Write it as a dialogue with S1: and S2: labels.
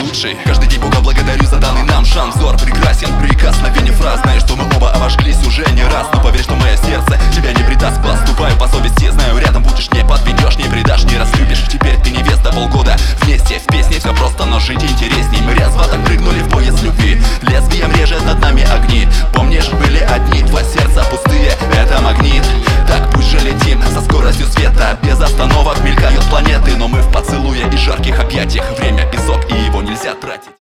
S1: лучший. Каждый день Бога благодарю за данный нам шанс. Взор прекрасен, прикосновение фраз. Знаю, что мы оба обожглись уже не раз, но поверь, что мое сердце тебя не предаст. Поступаю по совести, знаю, рядом будешь, не подведешь, не предашь, не разлюбишь. Теперь ты невеста, полгода вместе в песне. Все просто, но жить интересней. Мы резво так прыгнули в поезд любви. Лезвием режет над нами огни. Помнишь, были одни, два сердца пустые, это магнит. Так пусть же летим со скоростью света. Без остановок мелькают планеты, но мы в поцелуе и жарких объятиях. Время песок, и его нельзя тратить.